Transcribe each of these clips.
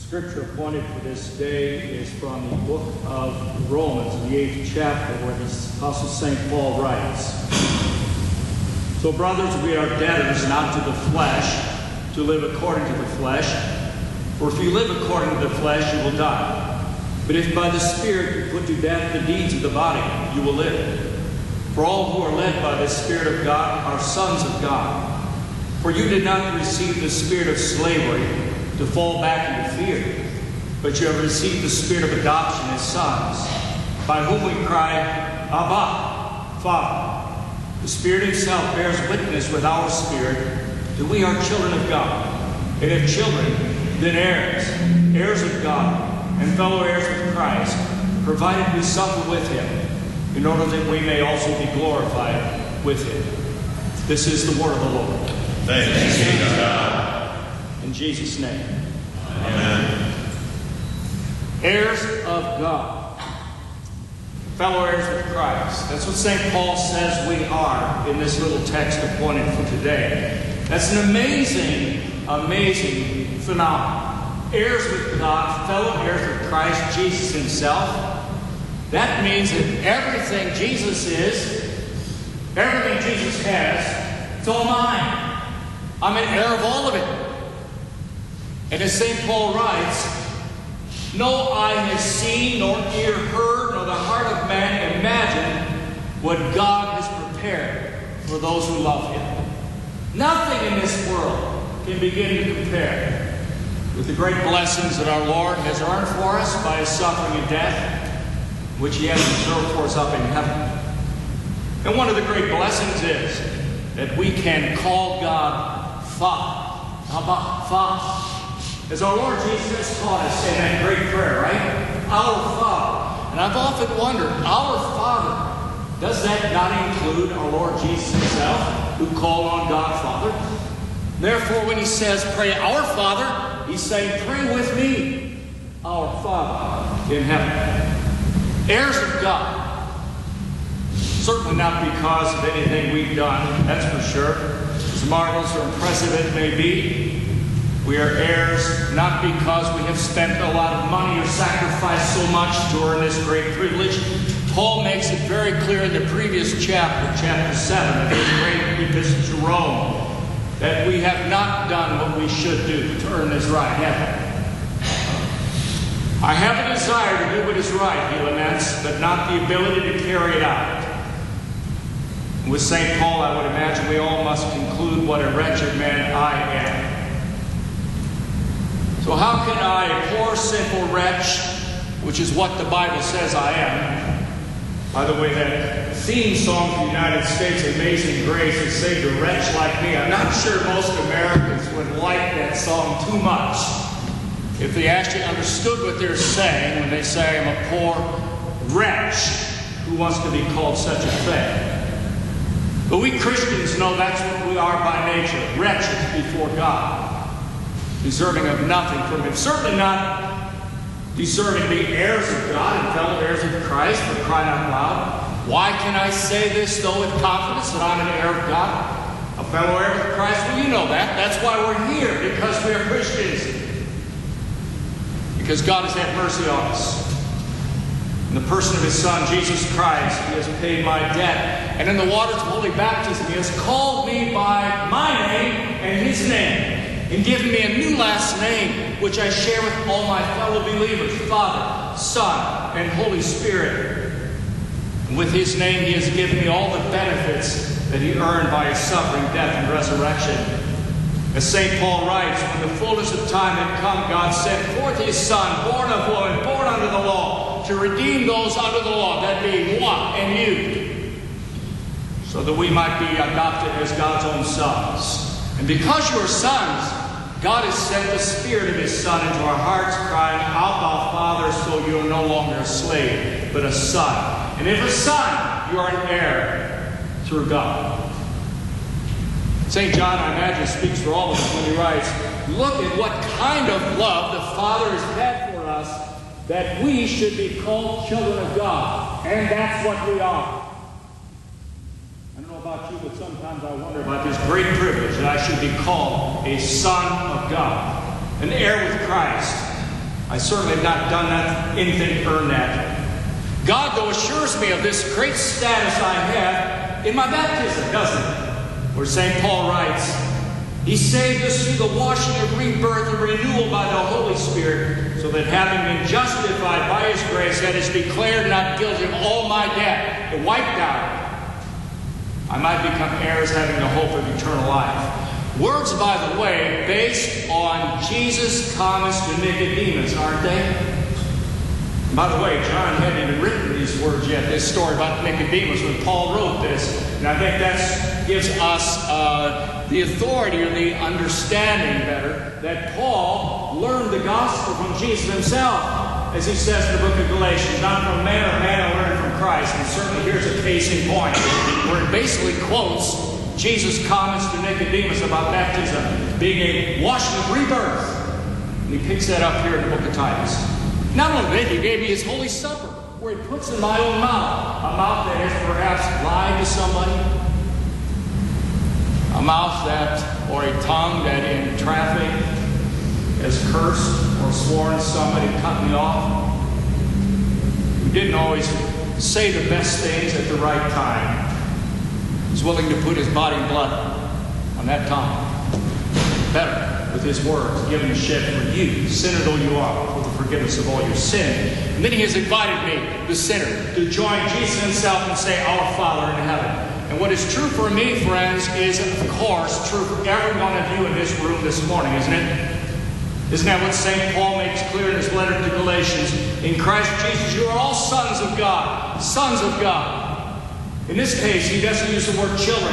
Scripture appointed for this day is from the book of Romans, in the 8th chapter, where the Apostle St. Paul writes, "So, brothers, we are debtors not to the flesh, to live according to the flesh. For if you live according to the flesh, you will die. But if by the Spirit you put to death the deeds of the body, you will live. For all who are led by the Spirit of God are sons of God. For you did not receive the spirit of slavery to fall back into fear, but you have received the spirit of adoption as sons, by whom we cry, Abba, Father. The Spirit himself bears witness with our spirit that we are children of God. And if children, then heirs, heirs of God, and fellow heirs with Christ, provided we suffer with him, in order that we may also be glorified with him." This is the word of the Lord. Thanks be to God. In Jesus' name. Amen. Heirs of God. Fellow heirs with Christ. That's what St. Paul says we are in this little text appointed for today. That's an amazing, amazing phenomenon. Heirs with God, fellow heirs with Christ, Jesus himself. That means that everything Jesus is, everything Jesus has, it's all mine. I'm an heir of all of it. And as St. Paul writes, no eye has seen, nor ear heard, nor the heart of man imagined what God has prepared for those who love him. Nothing in this world can begin to compare with the great blessings that our Lord has earned for us by his suffering and death, which he has reserved for us up in heaven. And one of the great blessings is that we can call God Father. Abba, Father. As our Lord Jesus has taught us in that great prayer, right? Our Father. And I've often wondered, our Father, does that not include our Lord Jesus himself, who called on God Father? Therefore, when he says, pray our Father, he's saying, pray with me, our Father in heaven. Heirs of God. Certainly not because of anything we've done, that's for sure. As marvelous or impressive it may be, we are heirs not because we have spent a lot of money or sacrificed so much to earn this great privilege. Paul makes it very clear in the previous chapter, chapter 7 of his great epistle to Rome, that we have not done what we should do to earn this right heaven. I have a desire to do what is right, he laments, but not the ability to carry it out. With St. Paul, I would imagine we all must conclude what a wretched man I am. So how can I, a poor, sinful wretch, which is what the Bible says I am? By the way, that theme song from the United States, Amazing Grace, is saved a wretch like me. I'm not sure most Americans would like that song too much if they actually understood what they're saying when they say I'm a poor wretch who wants to be called such a thing. But we Christians know that's what we are by nature, wretches before God, deserving of nothing from him. Certainly not deserving to be heirs of God and fellow heirs of Christ, for crying out loud. Why can I say this, though, with confidence, that I'm an heir of God, a fellow heir of Christ? Well, you know that. That's why we're here, because we are Christians. Because God has had mercy on us. In the person of his Son, Jesus Christ, he has paid my debt. And in the waters of holy baptism, he has called me by my name and his name, and given me a new last name, which I share with all my fellow believers, Father, Son, and Holy Spirit. And with his name, he has given me all the benefits that he earned by his suffering, death, and resurrection. As St. Paul writes, when the fullness of time had come, God sent forth his Son, born of woman, born under the law, to redeem those under the law, that being moi and you, so that we might be adopted as God's own sons. And because you are sons, God has sent the Spirit of his Son into our hearts, crying, Abba, Father, so you are no longer a slave, but a son. And if a son, you are an heir through God. St. John, I imagine, speaks for all of us when he writes, look at what kind of love the Father has had for us, that we should be called children of God. And that's what we are. I don't know about you, but sometimes I wonder about this great privilege that I should be called a son of God, an heir with Christ. I certainly have not done anything to earn that. God, though, assures me of this great status I have in my baptism, doesn't it? Where St. Paul writes, He saved us through the washing of rebirth and renewal by the Holy Spirit, so that having been justified by His grace, that is declared not guilty of all my debt, and wiped out, I might become heirs having the hope of eternal life. Words, by the way, based on Jesus' comments to Nicodemus, aren't they? And by the way, John hadn't even written these words yet, this story about Nicodemus, when Paul wrote this. And I think that gives us the authority or the understanding better that Paul learned the gospel from Jesus himself. As he says in the book of Galatians, not from man or man, I learned from Christ. And certainly here's a case in point, where it basically quotes Jesus' comments to Nicodemus about baptism being a washing of rebirth. And he picks that up here in the book of Titus. Not only that, He gave me His Holy Supper, where He puts in my own mouth, a mouth that has perhaps lied to somebody, a mouth that, or a tongue that in traffic has cursed or sworn at somebody, cut me off, who didn't always say the best things at the right time, was willing to put his body and blood on that tongue. Better with His words, given and shed for you, sinner though you are, for the forgiveness of all your sin. And then He has invited me, the sinner, to join Jesus Himself and say, Our Father in heaven. And what is true for me, friends, is, of course, true for every one of you in this room this morning, isn't it? Isn't that what St. Paul makes clear in his letter to Galatians? In Christ Jesus, you are all sons of God. Sons of God. In this case, he doesn't use the word children.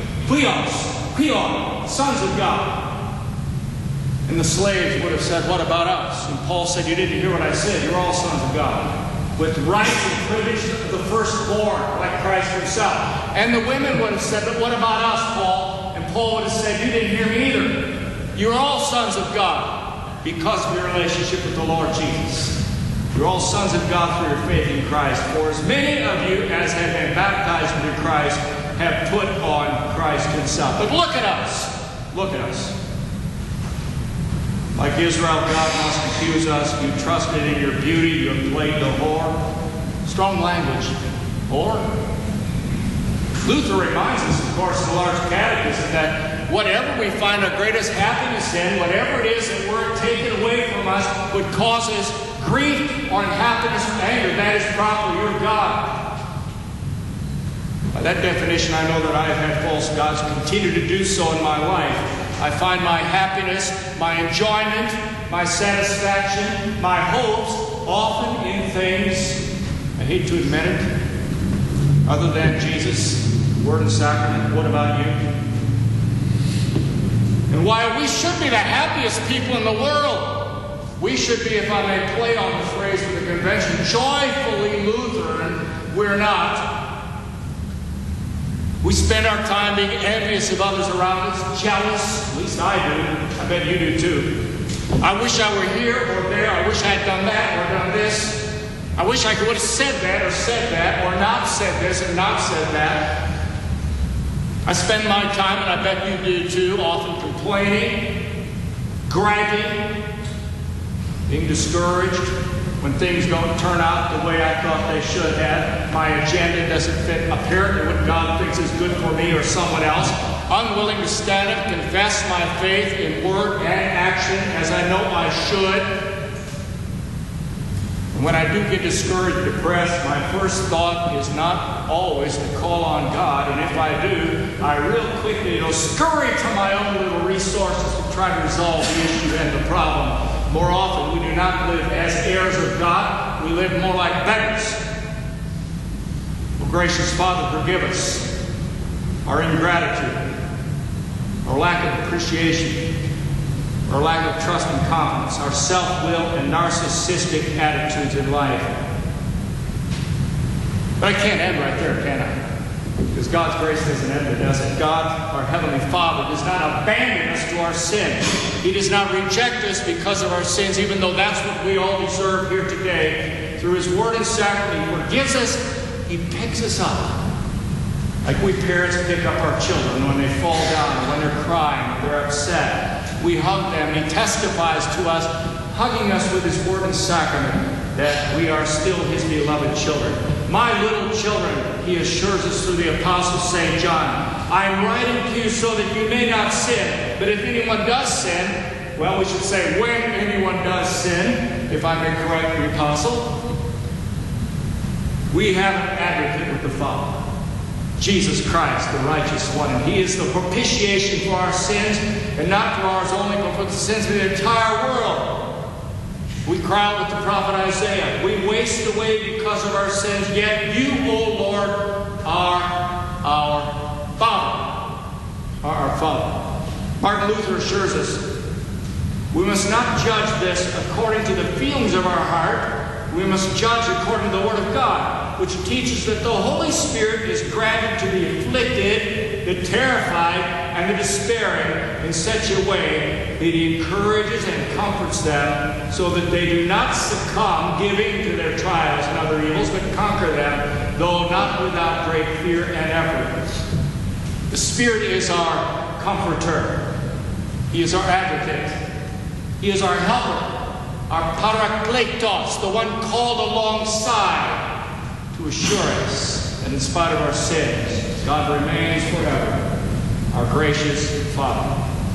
Pion, sons of God. And the slaves would have said, what about us? And Paul said, you didn't hear what I said. You're all sons of God. With rights and privileges of the firstborn, like Christ himself. And the women would have said, but what about us, Paul? And Paul would have said, you didn't hear me either. You're all sons of God because of your relationship with the Lord Jesus. You're all sons of God through your faith in Christ. For as many of you as have been baptized into Christ have put on Christ himself. But look at us. Look at us. Like Israel, God must accuse us. You trusted in your beauty. You have played the whore. Strong language. Whore. Luther reminds us, of course, in the large catechism that whatever we find our greatest happiness in, whatever it is that were taken away from us would cause us grief or unhappiness or anger, that is properly your God. By that definition, I know that I have had false gods continue to do so in my life. I find my happiness, my enjoyment, my satisfaction, my hopes often in things, I hate to admit it, other than Jesus, Word and Sacrament. What about you? And while we should be the happiest people in the world, we should be, if I may play on the phrase of the convention, joyfully Lutheran, we're not. We spend our time being envious of others around us, jealous. At least I do. I bet you do too. I wish I were here or there. I wish I had done that or done this. I wish I would have said that or not said this and not said that. I spend my time, and I bet you do too, often complaining, griping, being discouraged when things don't turn out the way I thought they should have. My agenda doesn't fit apparently what God thinks is good for me or someone else. Unwilling to stand up, confess my faith in word and action as I know I should. And when I do get discouraged, depressed, my first thought is not always to call on God. And if I do, I real quickly scurry to my own little resources to try to resolve the issue and the problem. More often, we do not live as heirs of God. We live more like beggars. Oh, gracious Father, forgive us our ingratitude, our lack of appreciation, our lack of trust and confidence, our self-will and narcissistic attitudes in life. But I can't end right there, can I? Because God's grace doesn't end there, does it? God, our Heavenly Father, does not abandon us to our sin. He does not reject us because of our sins, even though that's what we all deserve here today. Through His Word and Sacrament, He forgives us. He picks us up. Like we parents pick up our children when they fall down, when they're crying, when they're upset. We hug them. He testifies to us, hugging us with His word and sacrament, that we are still His beloved children. My little children, He assures us through the Apostle St. John, I am writing to you so that you may not sin. But if anyone does sin, well, we should say when anyone does sin, if I may correct the Apostle, we have an advocate with the Father, Jesus Christ, the righteous one. And He is the propitiation for our sins, and not for ours only, but for the sins of the entire world. We cry out with the prophet Isaiah, we waste away because of our sins, yet you, O Lord, are our Father. Are our Father. Martin Luther assures us, we must not judge this according to the feelings of our heart. We must judge according to the Word of God, which teaches that the Holy Spirit is granted to the afflicted, the terrified, and the despairing in such a way that He encourages and comforts them so that they do not succumb, giving to their trials and other evils, but conquer them, though not without great fear and effort. The Spirit is our comforter. He is our advocate. He is our helper, our parakletos, the one called alongside to assure us that in spite of our sins, God remains forever our gracious Father.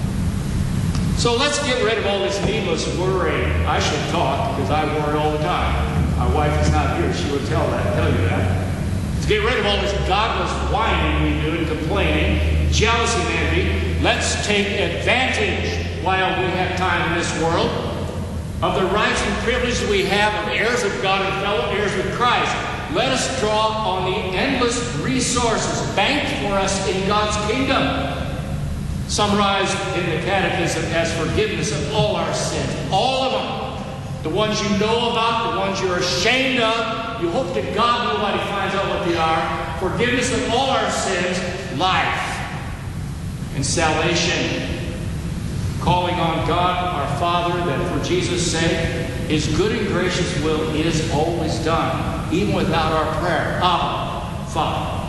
So let's get rid of all this needless worry. I should talk because I worry all the time. My wife is not here. She would tell you that. Let's get rid of all this godless whining we do and complaining, jealousy and envy. Let's take advantage while we have time in this world of the rights and privileges we have of heirs of God and fellow heirs with Christ. Let us draw on the endless resources banked for us in God's kingdom, summarized in the Catechism as forgiveness of all our sins. All of them. The ones you know about, the ones you're ashamed of. You hope to God nobody finds out what they are. Forgiveness of all our sins, life, and salvation. Calling on God, our Father, that for Jesus' sake, His good and gracious will is always done, even without our prayer. Abba, Father.